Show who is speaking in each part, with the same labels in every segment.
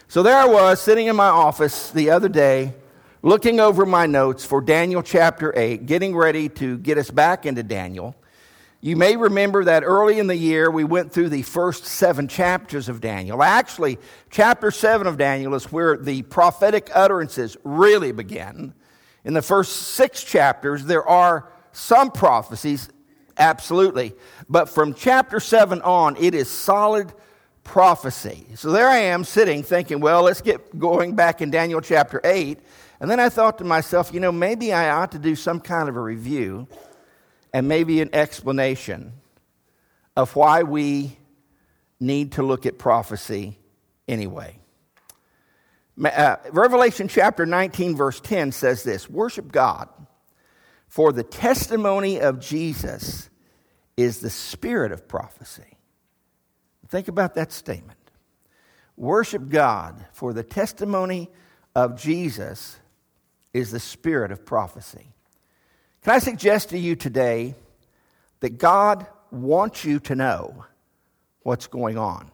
Speaker 1: So there I was sitting in my office the other day, looking over my notes for Daniel chapter 8, getting ready to get us back into Daniel. You may remember that early in the year we went through the first 7 chapters of Daniel. Actually, chapter 7 of Daniel is where the prophetic utterances really begin. In the first 6 chapters, there are some prophecies, absolutely. But from chapter 7 on, it is solid prophecy. So there I am sitting thinking, well, let's get going back in Daniel chapter 8. And then I thought to myself, maybe I ought to do some kind of a review and maybe an explanation of why we need to look at prophecy anyway. Revelation chapter 19 verse 10 says this: worship God, for the testimony of Jesus is the spirit of prophecy. Think about that statement. Worship God, for the testimony of Jesus is the spirit of prophecy. Can I suggest to you today that God wants you to know what's going on?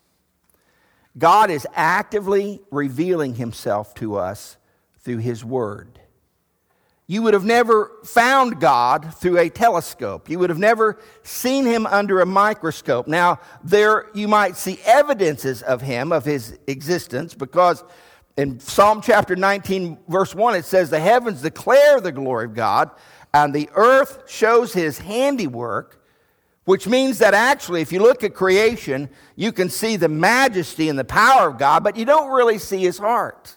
Speaker 1: God is actively revealing himself to us through his word. You would have never found God through a telescope. You would have never seen him under a microscope. Now, there you might see evidences of him, of his existence, because in Psalm chapter 19, verse 1, it says, the heavens declare the glory of God, and the earth shows his handiwork, which means that actually, if you look at creation, you can see the majesty and the power of God, but you don't really see his heart.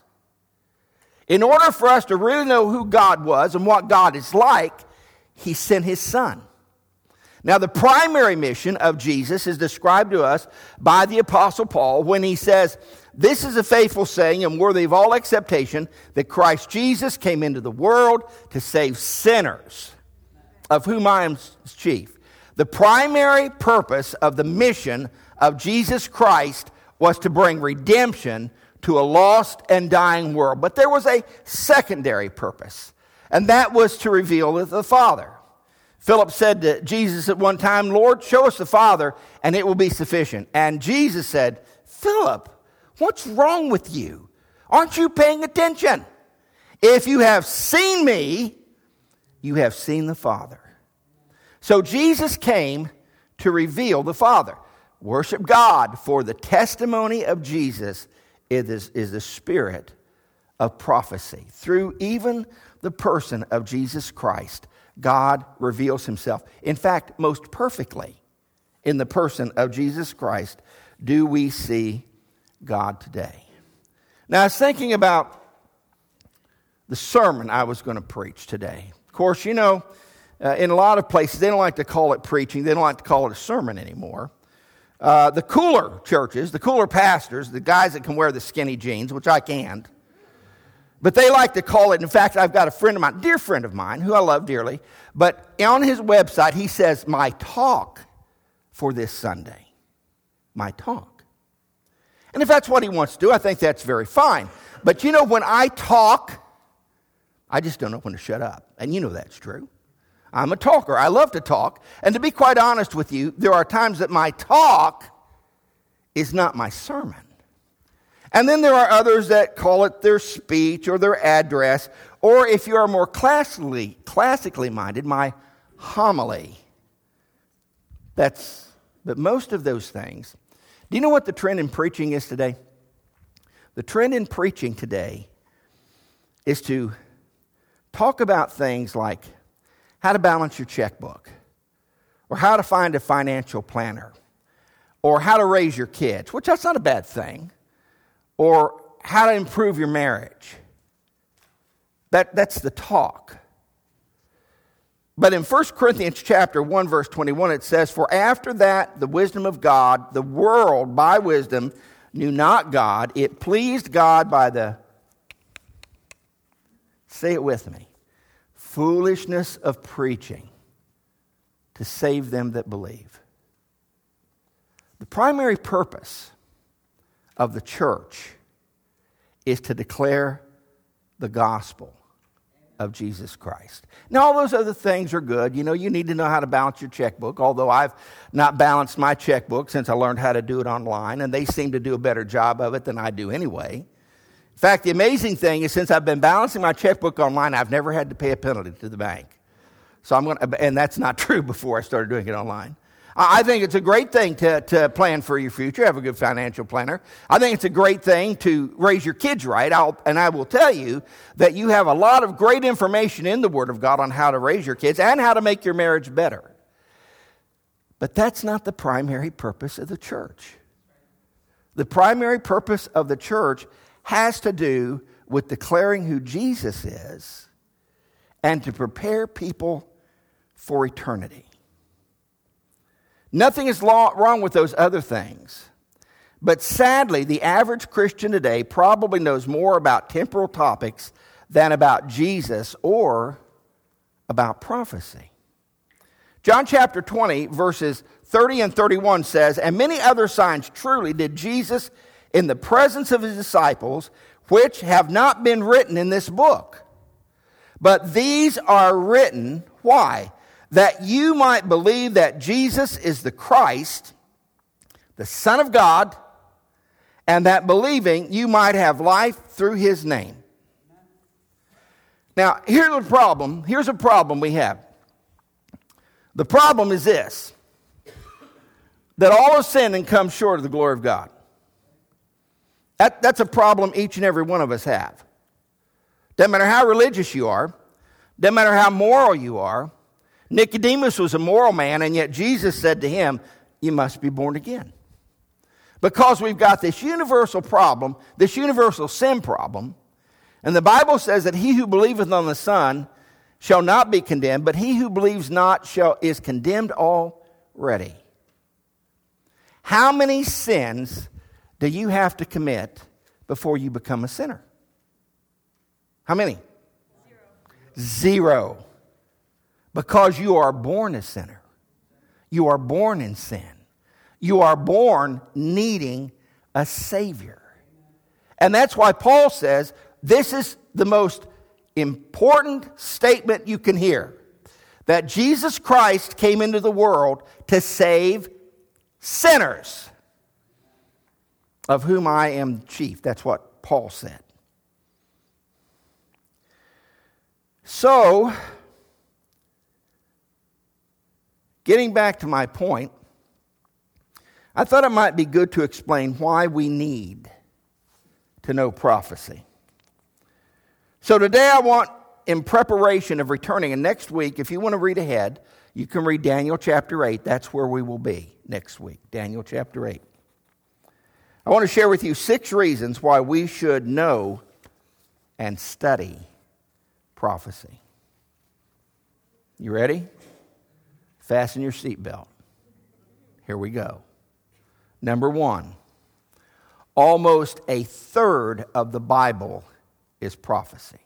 Speaker 1: In order for us to really know who God was and what God is like, he sent his son. Now, the primary mission of Jesus is described to us by the Apostle Paul when he says, this is a faithful saying and worthy of all acceptation, that Christ Jesus came into the world to save sinners, of whom I am chief. The primary purpose of the mission of Jesus Christ was to bring redemption to a lost and dying world. But there was a secondary purpose, and that was to reveal the Father. Philip said to Jesus at one time, Lord, show us the Father, and it will be sufficient. And Jesus said, Philip, what's wrong with you? Aren't you paying attention? If you have seen me, you have seen the Father. So Jesus came to reveal the Father. Worship God, for the testimony of Jesus is the spirit of prophecy. Through even the person of Jesus Christ, God reveals himself. In fact, most perfectly in the person of Jesus Christ do we see God today. Now, I was thinking about the sermon I was going to preach today. Of course, in a lot of places, they don't like to call it preaching. They don't like to call it a sermon anymore. The cooler churches, the cooler pastors, the guys that can wear the skinny jeans, which I can't, but they like to call it, in fact, I've got a friend of mine, dear friend of mine, who I love dearly, but on his website, he says, my talk for this Sunday. My talk. And if that's what he wants to do, I think that's very fine. But when I talk, I just don't know when to shut up. And that's true. I'm a talker. I love to talk. And to be quite honest with you, there are times that my talk is not my sermon. And then there are others that call it their speech or their address, or if you are more classically minded, my homily. But most of those things. Do you know what the trend in preaching is today? The trend in preaching today is to talk about things like how to balance your checkbook, or how to find a financial planner, or how to raise your kids, which that's not a bad thing, or how to improve your marriage. That's the talk. But in 1 Corinthians chapter 1, verse 21, it says, for after that, the wisdom of God, the world by wisdom knew not God. It pleased God by the, say it with me, foolishness of preaching to save them that believe. The primary purpose of the church is to declare the gospel. of Jesus Christ. Now, all those other things are good. You know, you need to know how to balance your checkbook, although I've not balanced my checkbook since I learned how to do it online, and they seem to do a better job of it than I do anyway. In fact, the amazing thing is since I've been balancing my checkbook online, I've never had to pay a penalty to the bank. So and that's not true before I started doing it online. I think it's a great thing to plan for your future, have a good financial planner. I think it's a great thing to raise your kids right. And I will tell you that you have a lot of great information in the Word of God on how to raise your kids and how to make your marriage better. But that's not the primary purpose of the church. The primary purpose of the church has to do with declaring who Jesus is and to prepare people for eternity. Nothing is wrong with those other things. But sadly, the average Christian today probably knows more about temporal topics than about Jesus or about prophecy. John chapter 20, verses 30 and 31 says, "And many other signs truly did Jesus in the presence of his disciples, which have not been written in this book. But these are written," why? "That you might believe that Jesus is the Christ, the Son of God, and that believing you might have life through his name." Now, here's a problem we have. The problem is this, that all have sinned and come short of the glory of God. That's a problem each and every one of us have. Doesn't matter how religious you are, doesn't matter how moral you are. Nicodemus was a moral man, and yet Jesus said to him, "You must be born again." Because we've got this universal problem, this universal sin problem, and the Bible says that he who believeth on the Son shall not be condemned, but he who believes not is condemned already. How many sins do you have to commit before you become a sinner? How many? Zero. Because you are born a sinner. You are born in sin. You are born needing a Savior. And that's why Paul says this is the most important statement you can hear. That Jesus Christ came into the world to save sinners, of whom I am chief. That's what Paul said. So, getting back to my point, I thought it might be good to explain why we need to know prophecy. So today I want, in preparation of returning, and next week, if you want to read ahead, you can read Daniel chapter 8. That's where we will be next week, Daniel chapter 8. I want to share with you 6 reasons why we should know and study prophecy. You ready? Fasten your seatbelt. Here we go. Number 1, almost a third of the Bible is prophecy.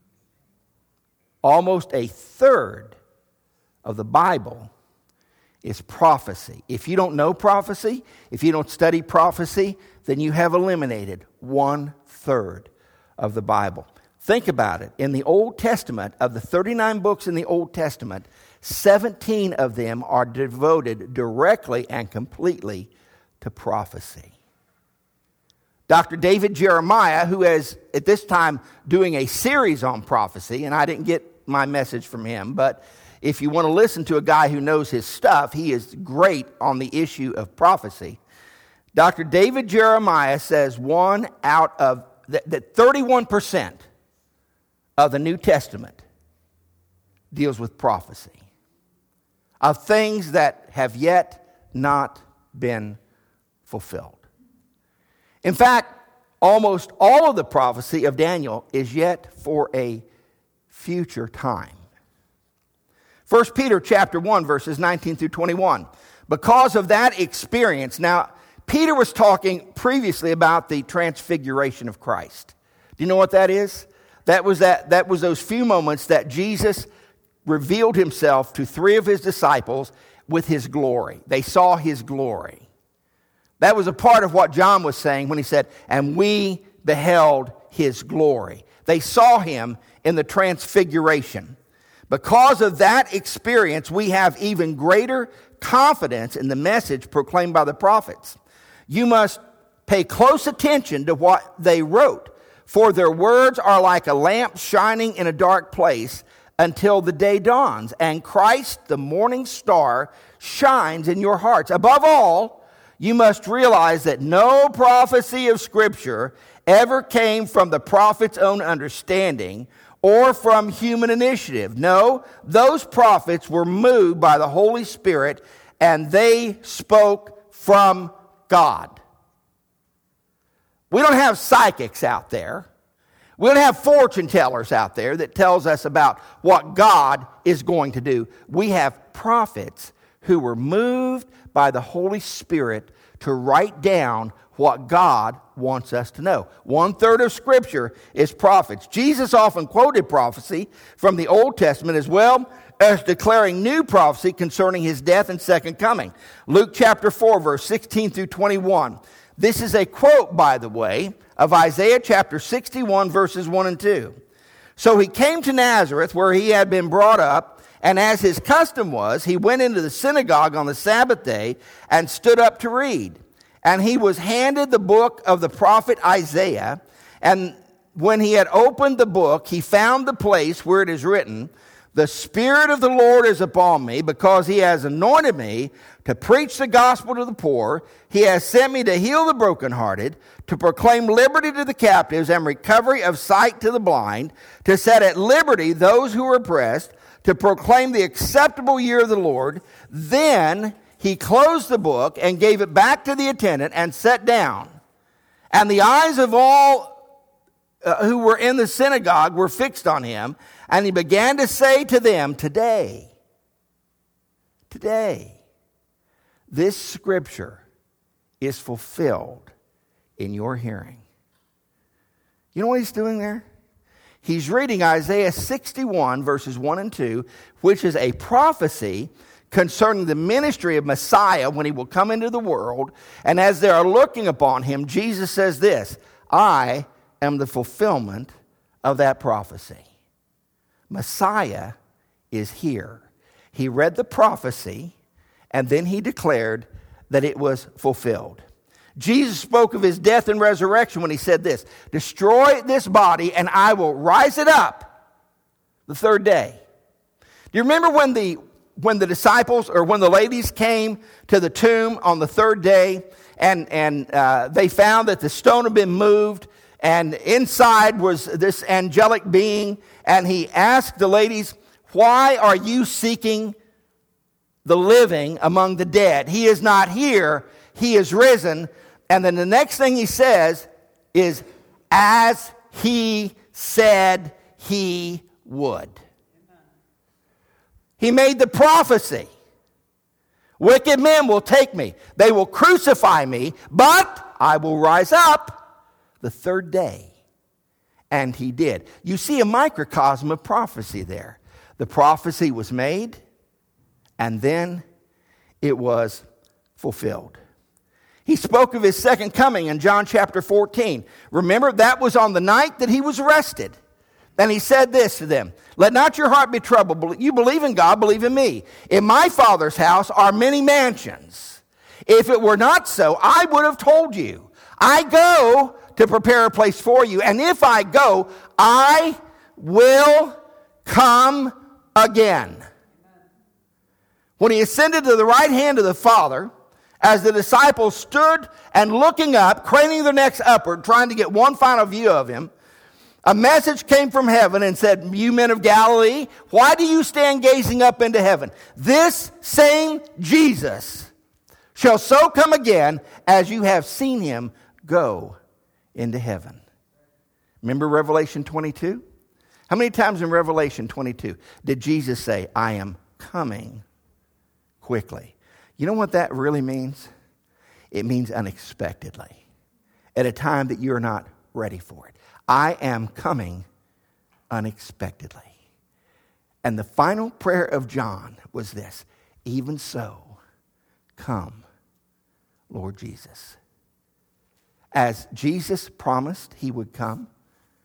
Speaker 1: Almost a third of the Bible is prophecy. If you don't know prophecy, if you don't study prophecy, then you have eliminated 1/3 of the Bible. Think about it. In the Old Testament, of the 39 books in the Old Testament, 17 of them are devoted directly and completely to prophecy. Dr. David Jeremiah, who is at this time doing a series on prophecy, and I didn't get my message from him, but if you want to listen to a guy who knows his stuff, he is great on the issue of prophecy. Dr. David Jeremiah says that 31% of the New Testament deals with prophecy of things that have yet not been fulfilled. In fact, almost all of the prophecy of Daniel is yet for a future time. 1 Peter chapter 1, verses 19 through 21. Because of that experience, now, Peter was talking previously about the transfiguration of Christ. Do you know what that is? That was those few moments that Jesus revealed himself to 3 of his disciples with his glory. They saw his glory. That was a part of what John was saying when he said, "And we beheld his glory." They saw him in the transfiguration. Because of that experience, we have even greater confidence in the message proclaimed by the prophets. You must pay close attention to what they wrote, for their words are like a lamp shining in a dark place until the day dawns, and Christ, the morning star, shines in your hearts. Above all, you must realize that no prophecy of Scripture ever came from the prophet's own understanding or from human initiative. No, those prophets were moved by the Holy Spirit, and they spoke from God. We don't have psychics out there. We don't have fortune tellers out there that tells us about what God is going to do. We have prophets who were moved by the Holy Spirit to write down what God wants us to know. 1/3 of Scripture is prophets. Jesus often quoted prophecy from the Old Testament as well as declaring new prophecy concerning his death and second coming. Luke chapter 4, verse 16 through 21. This is a quote, by the way, of Isaiah chapter 61, verses 1 and 2. So he came to Nazareth, where he had been brought up, and as his custom was, he went into the synagogue on the Sabbath day and stood up to read. And he was handed the book of the prophet Isaiah, and when he had opened the book, he found the place where it is written, "The Spirit of the Lord is upon me, because he has anointed me to preach the gospel to the poor. He has sent me to heal the brokenhearted, to proclaim liberty to the captives and recovery of sight to the blind, to set at liberty those who are oppressed, to proclaim the acceptable year of the Lord." Then he closed the book and gave it back to the attendant and sat down. And the eyes of all who were in the synagogue were fixed on him. And he began to say to them, Today, this scripture is fulfilled in your hearing. You know what he's doing there? He's reading Isaiah 61, verses 1 and 2, which is a prophecy concerning the ministry of Messiah when he will come into the world. And as they are looking upon him, Jesus says this, I am the fulfillment of that prophecy. Messiah is here. He read the prophecy, and then he declared that it was fulfilled. Jesus spoke of his death and resurrection when he said this, destroy this body, and I will rise it up the third day. Do you remember when the disciples, or when the ladies came to the tomb on the third day, and they found that the stone had been moved, and inside was this angelic being, and he asked the ladies, why are you seeking the living among the dead? He is not here, he is risen. And then the next thing he says is, as he said he would. He made the prophecy. Wicked men will take me. They will crucify me, but I will rise up the third day. And he did. You see a microcosm of prophecy there. The prophecy was made, and then it was fulfilled. He spoke of his second coming in John chapter 14. Remember, that was on the night that he was arrested. And he said this to them, let not your heart be troubled. You believe in God, believe in me. In my Father's house are many mansions. If it were not so, I would have told you. I go to prepare a place for you. And if I go, I will come again. When he ascended to the right hand of the Father, as the disciples stood and looking up, craning their necks upward, trying to get one final view of him, a message came from heaven and said, you men of Galilee, why do you stand gazing up into heaven? This same Jesus shall so come again as you have seen him go into heaven. Remember Revelation 22? How many times in Revelation 22 did Jesus say, I am coming quickly? You know what that really means? It means unexpectedly, at a time that you're not ready for it. I am coming unexpectedly. And the final prayer of John was this, even so, come, Lord Jesus. As Jesus promised he would come,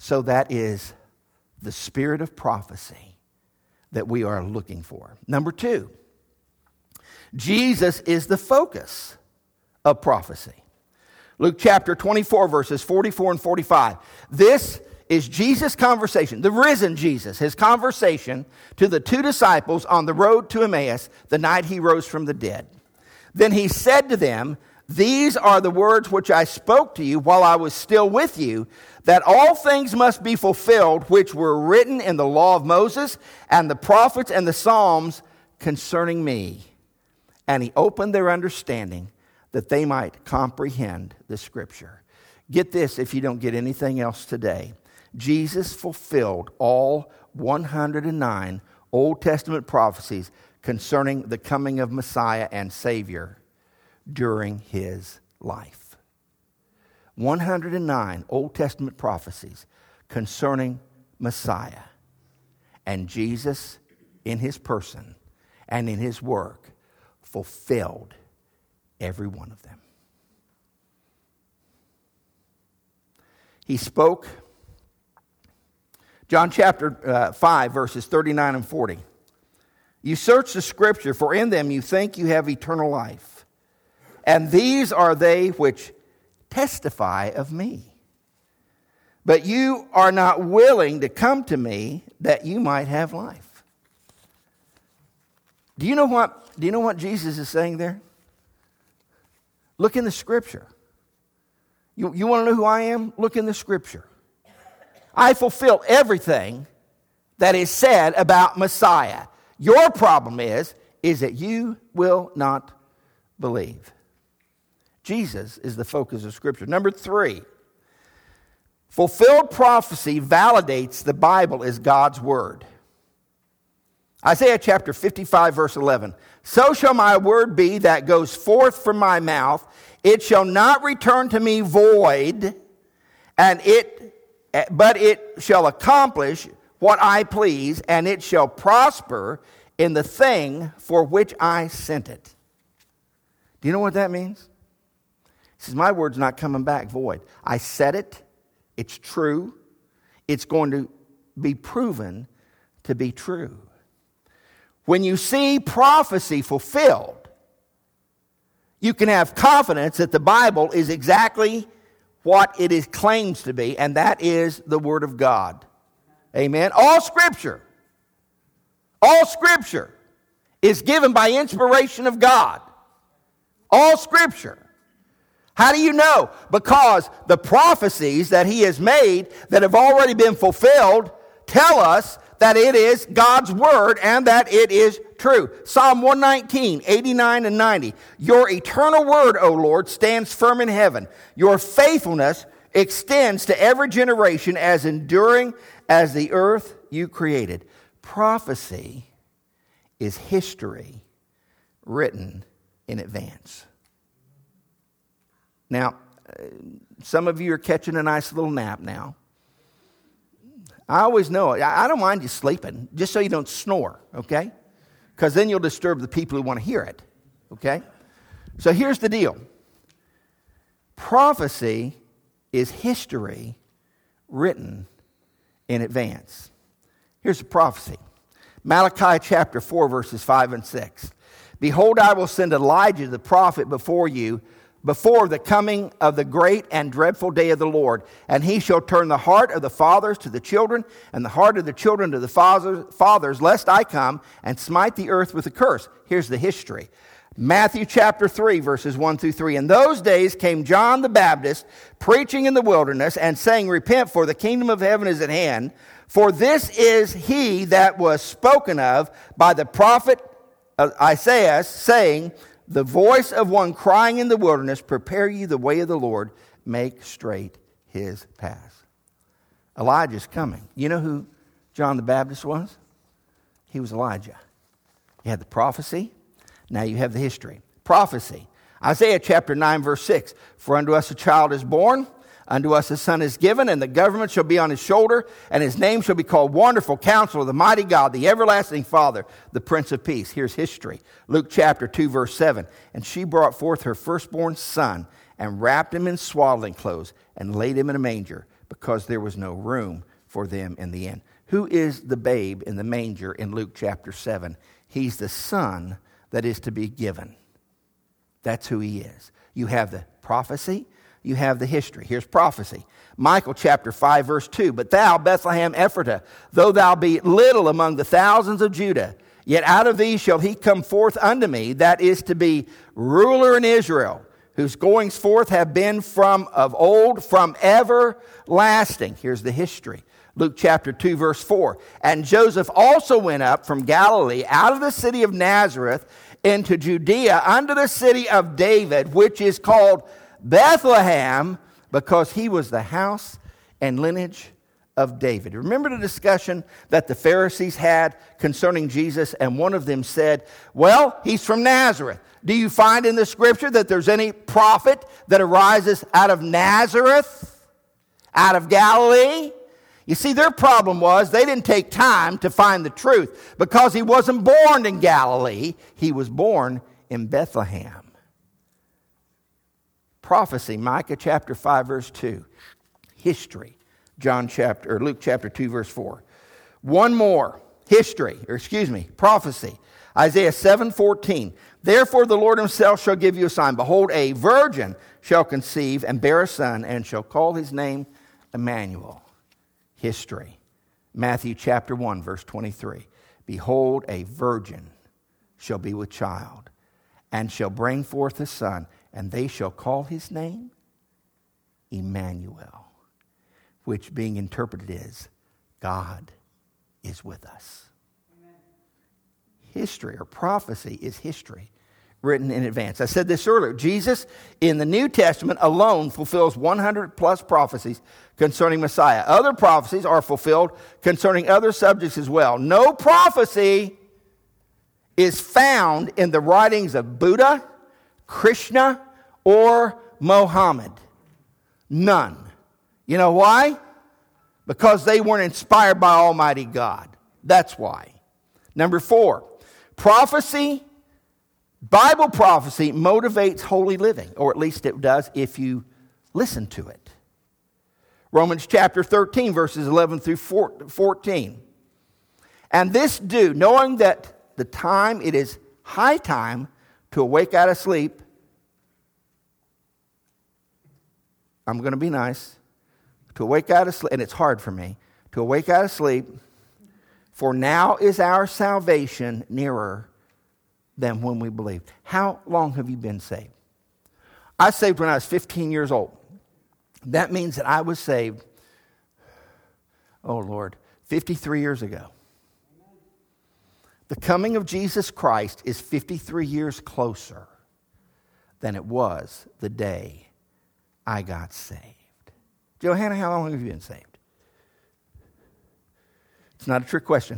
Speaker 1: So that is the spirit of prophecy that we are looking for. Number 2, Jesus is the focus of prophecy. Luke chapter 24, verses 44 and 45. This is Jesus' conversation, the risen Jesus, his conversation to the 2 disciples on the road to Emmaus the night he rose from the dead. Then he said to them, "These are the words which I spoke to you while I was still with you, that all things must be fulfilled which were written in the law of Moses and the prophets and the Psalms concerning me." And he opened their understanding that they might comprehend the Scripture. Get this if you don't get anything else today. Jesus fulfilled all 109 Old Testament prophecies concerning the coming of Messiah and Savior during his life. 109 Old Testament prophecies concerning Messiah. And Jesus, in his person and in his work, fulfilled every one of them. He spoke, John chapter 5, verses 39 and 40. "You search the Scripture, for in them you think you have eternal life. And these are they which testify of me. But you are not willing to come to me that you might have life." Do you know what Jesus is saying there? Look in the Scripture. You want to know who I am? Look in the Scripture. I fulfill everything that is said about Messiah. Your problem is that you will not believe. Jesus is the focus of Scripture. Number 3, fulfilled prophecy validates the Bible as God's Word. Isaiah chapter 55, verse 11. "So shall my word be that goes forth from my mouth. It shall not return to me void, but it shall accomplish what I please, and it shall prosper in the thing for which I sent it." Do you know what that means? He says, my word's not coming back void. I said it. It's true. It's going to be proven to be true. When you see prophecy fulfilled, you can have confidence that the Bible is exactly what it claims to be, and that is the Word of God. Amen. All Scripture is given by inspiration of God. All Scripture. How do you know? Because the prophecies that he has made that have already been fulfilled tell us that it is God's Word and that it is true. Psalm 119, 89 and 90. "Your eternal word, O Lord, stands firm in heaven. Your faithfulness extends to every generation, as enduring as the earth you created." Prophecy is history written in advance. Now, some of you are catching a nice little nap now. I always know it. I don't mind you sleeping, just so you don't snore, okay? Because then you'll disturb the people who want to hear it, okay? So here's the deal. Prophecy is history written in advance. Here's a prophecy. Malachi chapter 4, verses 5 and 6. "Behold, I will send Elijah the prophet before you, before the coming of the great and dreadful day of the Lord. And he shall turn the heart of the fathers to the children, and the heart of the children to the fathers, lest I come and smite the earth with a curse." Here's the history. Matthew chapter 3, verses 1 through 3. "In those days came John the Baptist, preaching in the wilderness, and saying, Repent, for the kingdom of heaven is at hand. For this is he that was spoken of by the prophet Isaiah, saying, The voice of one crying in the wilderness, Prepare ye the way of the Lord, make straight his path." Elijah's coming. You know who John the Baptist was? He was Elijah. You had the prophecy. Now you have the history. Prophecy. Isaiah chapter 9, verse 6. "For unto us a child is born, unto us a son is given, and the government shall be on his shoulder, and his name shall be called Wonderful Counselor, the Mighty God, the Everlasting Father, the Prince of Peace." Here's history. Luke chapter 2, verse 7. "And she brought forth her firstborn son, and wrapped him in swaddling clothes and laid him in a manger because there was no room for them in the inn. Who is the babe in the manger in Luke chapter 7? He's the son that is to be given. That's who he is. You have the prophecy, you have the history. Here's prophecy. Micah chapter 5 verse 2. But thou, Bethlehem Ephratah, though thou be little among the thousands of Judah, yet out of thee shall he come forth unto me, that is to be ruler in Israel, whose goings forth have been from of old, from everlasting. Here's the history. Luke chapter 2 verse 4. And Joseph also went up from Galilee out of the city of Nazareth into Judea unto the city of David, which is called Bethlehem, because he was the house and lineage of David. Remember the discussion that the Pharisees had concerning Jesus, and one of them said, well, he's from Nazareth. Do you find in the scripture that there's any prophet that arises out of Nazareth, out of Galilee? You see, their problem was they didn't take time to find the truth. Because he wasn't born in Galilee, he was born in Bethlehem. Prophecy, Micah chapter 5 verse 2. History, Luke chapter 2 verse 4. One more, prophecy. Isaiah 7:14. Therefore the Lord himself shall give you a sign. Behold, a virgin shall conceive and bear a son, and shall call his name Emmanuel. History. Matthew chapter 1 verse 23. Behold, a virgin shall be with child, and shall bring forth a son, and they shall call his name Emmanuel, which being interpreted is, God is with us. Amen. History or prophecy is history written in advance. I said this earlier. Jesus in the New Testament alone fulfills 100 plus prophecies concerning Messiah. Other prophecies are fulfilled concerning other subjects as well. No prophecy is found in the writings of Buddha, Krishna, or Mohammed. None. You know why? Because they weren't inspired by Almighty God. That's why. Number 4, prophecy, Bible prophecy motivates holy living, or at least it does if you listen to it. Romans chapter 13, verses 11 through 14. And this do, knowing that the time, it is high time to awake out of sleep. I'm going to be nice. To awake out of sleep, and it's hard for me, to awake out of sleep, for now is our salvation nearer than when we believed. How long have you been saved? I was saved when I was 15 years old. That means that I was saved, 53 years ago. The coming of Jesus Christ is 53 years closer than it was the day I got saved. Johanna, how long have you been saved? It's not a trick question.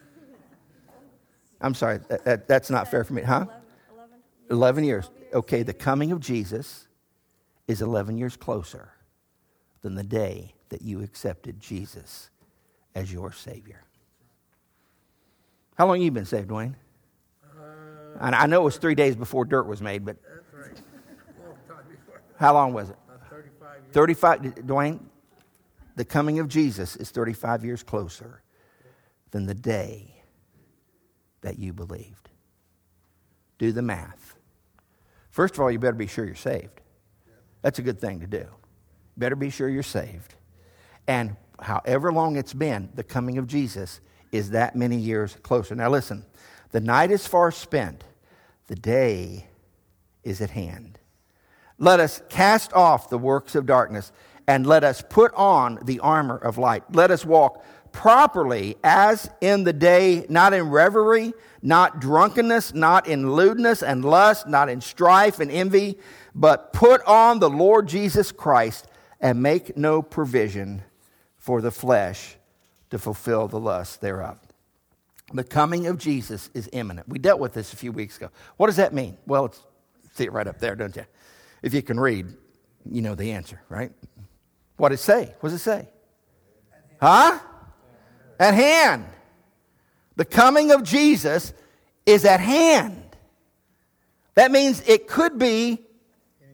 Speaker 1: I'm sorry, that's not fair for me. Huh? 11 years. Okay, the coming of Jesus is 11 years closer than the day that you accepted Jesus as your Savior. How long have you been saved, Dwayne? I know it was 3 days before dirt was made, but... That's right. Long time before. How long was it? 35 years. 35, Dwayne, the coming of Jesus is 35 years closer than the day that you believed. Do the math. First of all, you better be sure you're saved. That's a good thing to do. Better be sure you're saved. And however long it's been, the coming of Jesus is that many years closer. Now listen, the night is far spent. The day is at hand. Let us cast off the works of darkness, and let us put on the armor of light. Let us walk properly as in the day, not in revelry, not drunkenness, not in lewdness and lust, not in strife and envy, but put on the Lord Jesus Christ and make no provision for the flesh to fulfill the lust thereof. The coming of Jesus is imminent. We dealt with this a few weeks ago. What does that mean? Well, see it right up there, don't you? If you can read, you know the answer, right? What does it say? What does it say? Huh? At hand. The coming of Jesus is at hand. That means it could be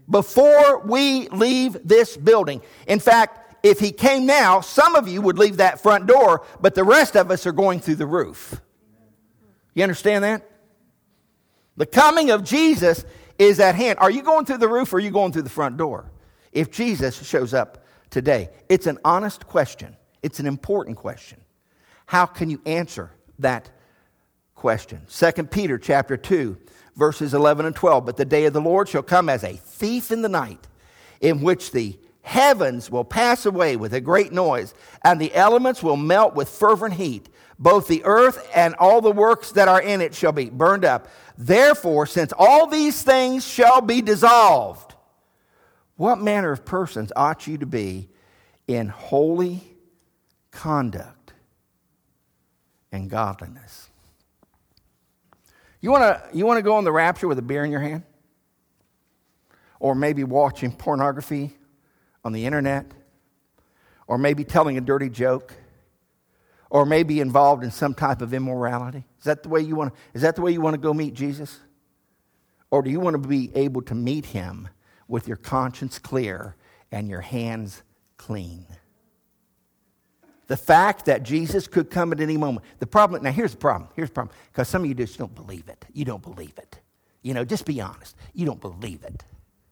Speaker 1: before we leave this building. In fact, if he came now, some of you would leave that front door, but the rest of us are going through the roof. You understand that? The coming of Jesus is at hand. Are you going through the roof or are you going through the front door? If Jesus shows up today, it's an honest question. It's an important question. How can you answer that question? 2 Peter chapter 2, verses 11 and 12. But the day of the Lord shall come as a thief in the night, in which the heavens will pass away with a great noise, and the elements will melt with fervent heat. Both the earth and all the works that are in it shall be burned up. Therefore, since all these things shall be dissolved, what manner of persons ought you to be in holy conduct and godliness? You want to go on the rapture with a beer in your hand? Or maybe watching pornography on the internet? Or maybe telling a dirty joke? Or maybe involved in some type of immorality? Is that the way you want to go meet Jesus? Or do you want to be able to meet him with your conscience clear and your hands clean? The fact that Jesus could come at any moment. Now here's the problem. Because some of you just don't believe it. You don't believe it. Just be honest. You don't believe it.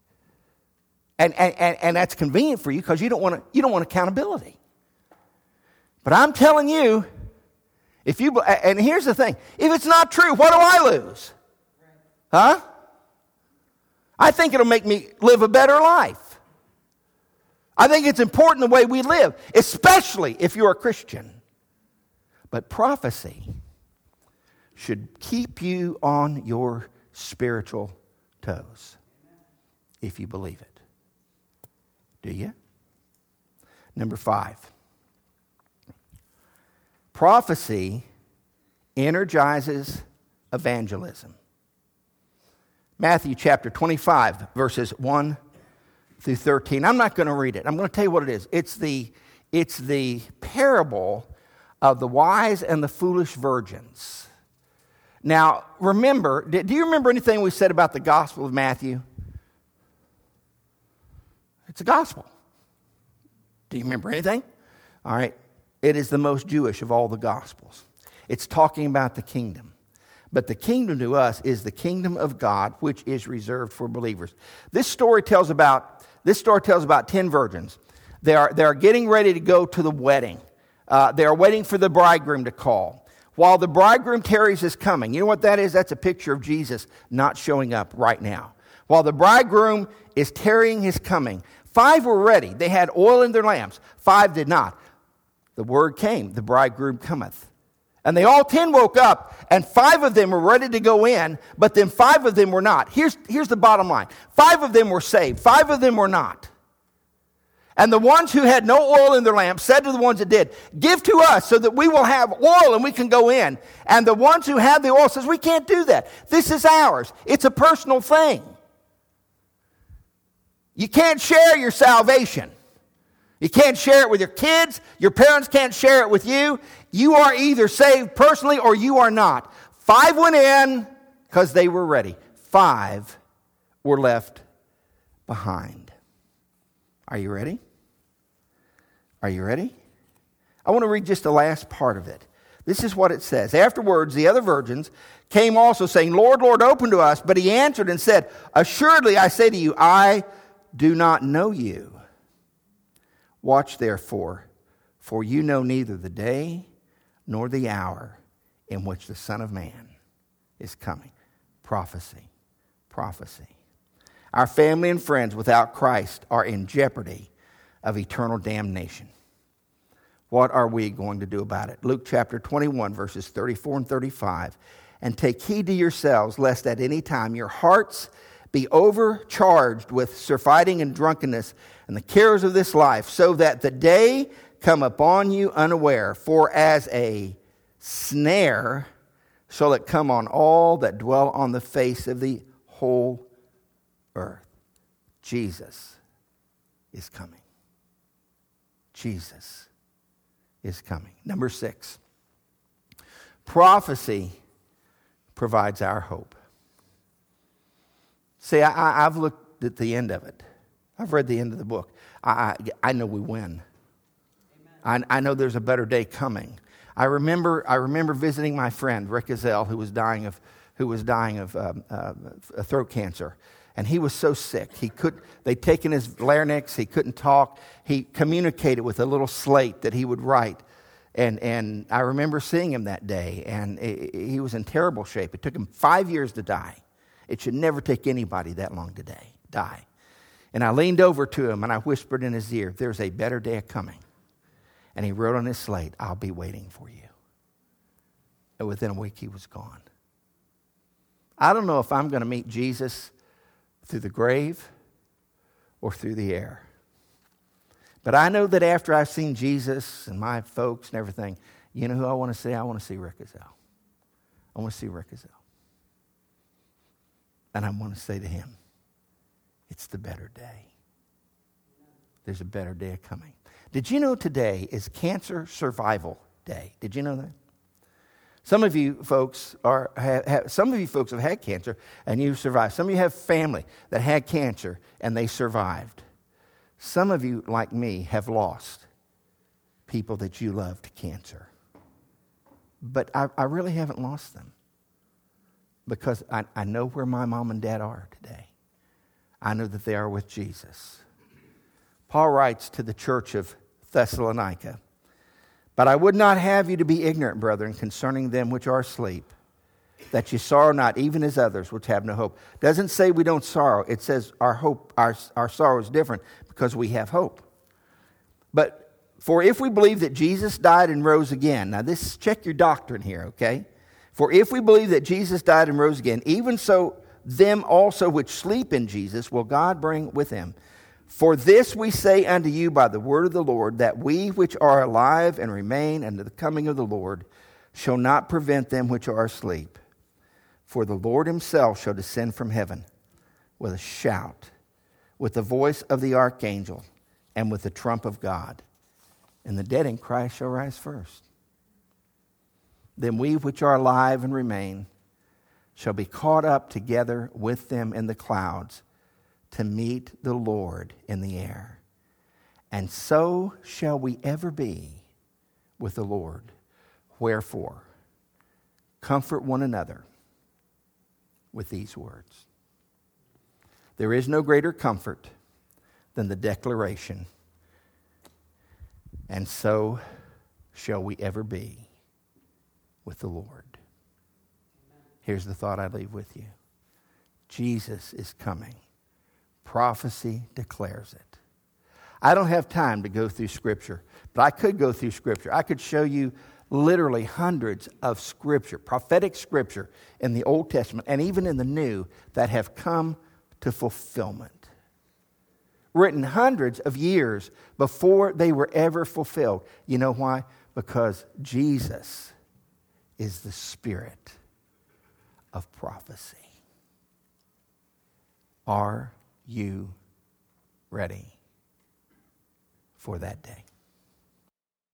Speaker 1: And that's convenient for you because you don't want accountability. But I'm telling you, and here's the thing, if it's not true, what do I lose? Huh? I think it'll make me live a better life. I think it's important the way we live, especially if you're a Christian. But prophecy should keep you on your spiritual toes if you believe it. Do you? Number 5. Prophecy energizes evangelism. Matthew chapter 25, verses 1 through 13. I'm not going to read it. I'm going to tell you what it is. It's the parable of the wise and the foolish virgins. Now, remember, do you remember anything we said about the Gospel of Matthew? It's a gospel. Do you remember anything? All right. It is the most Jewish of all the Gospels. It's talking about the kingdom. But the kingdom to us is the kingdom of God, which is reserved for believers. This story tells about 10 virgins. They are getting ready to go to the wedding. They are waiting for the bridegroom to call. While the bridegroom tarries his coming. You know what that is? That's a picture of Jesus not showing up right now. While the bridegroom is tarrying his coming, 5 were ready. They had oil in their lamps. 5 did not. The word came, the bridegroom cometh. And they all 10 woke up, and 5 of them were ready to go in, but then 5 of them were not. Here's the bottom line. 5 of them were saved. 5 of them were not. And the ones who had no oil in their lamps said to the ones that did, give to us so that we will have oil and we can go in. And the ones who had the oil says, we can't do that. This is ours. It's a personal thing. You can't share your salvation. You can't share it with your kids. Your parents can't share it with you. You are either saved personally or you are not. 5 went in because they were ready. 5 were left behind. Are you ready? Are you ready? I want to read just the last part of it. This is what it says. Afterwards, the other virgins came also saying, Lord, Lord, open to us. But he answered and said, assuredly, I say to you, I do not know you. Watch therefore, for you know neither the day nor the hour in which the Son of Man is coming. Prophecy. Our family and friends without Christ are in jeopardy of eternal damnation. What are we going to do about it? Luke chapter 21, verses 34 and 35. And take heed to yourselves, lest at any time your hearts be overcharged with surfeiting and drunkenness and the cares of this life, so that the day come upon you unaware. For as a snare shall it come on all that dwell on the face of the whole earth. Jesus is coming. Jesus is coming. Number 6. Prophecy provides our hope. See, I've looked at the end of it. I've read the end of the book. I know we win. I know there's a better day coming. I remember visiting my friend Rick Azell, who was dying of throat cancer, and he was so sick. They'd taken his larynx. He couldn't talk. He communicated with a little slate that he would write, and I remember seeing him that day, and he was in terrible shape. It took him 5 years to die. It should never take anybody that long to die. And I leaned over to him and I whispered in his ear, "There's a better day coming." And he wrote on his slate, "I'll be waiting for you." And within a week, he was gone. I don't know if I'm going to meet Jesus through the grave or through the air. But I know that after I've seen Jesus and my folks and everything, you know who I want to see? I want to see Rick Azell. I want to see Rick Azell. And I want to say to him, it's the better day. There's a better day coming. Did you know today is Cancer Survival Day? Did you know that? Some of you folks have had cancer and you've survived. Some of you have family that had cancer and they survived. Some of you, like me, have lost people that you loved to cancer. But I really haven't lost them because I know where my mom and dad are today. I know that they are with Jesus. Paul writes to the church of Thessalonica, "But I would not have you to be ignorant, brethren, concerning them which are asleep, that ye sorrow not, even as others which have no hope." Doesn't say we don't sorrow. It says our sorrow is different because we have hope. But for if we believe that Jesus died and rose again, now check your doctrine here, okay? For if we believe that Jesus died and rose again, even so them also which sleep in Jesus will God bring with him. For this we say unto you by the word of the Lord, that we which are alive and remain unto the coming of the Lord shall not prevent them which are asleep. For the Lord himself shall descend from heaven with a shout, with the voice of the archangel, and with the trump of God. And the dead in Christ shall rise first. Then we which are alive and remain shall be caught up together with them in the clouds to meet the Lord in the air. And so shall we ever be with the Lord. Wherefore, comfort one another with these words. There is no greater comfort than the declaration, and so shall we ever be with the Lord. Here's the thought I leave with you. Jesus is coming. Prophecy declares it. I don't have time to go through Scripture, but I could go through Scripture. I could show you literally hundreds of Scripture, prophetic Scripture in the Old Testament and even in the New that have come to fulfillment. Written hundreds of years before they were ever fulfilled. You know why? Because Jesus is the Spirit of prophecy. Are you ready for that day?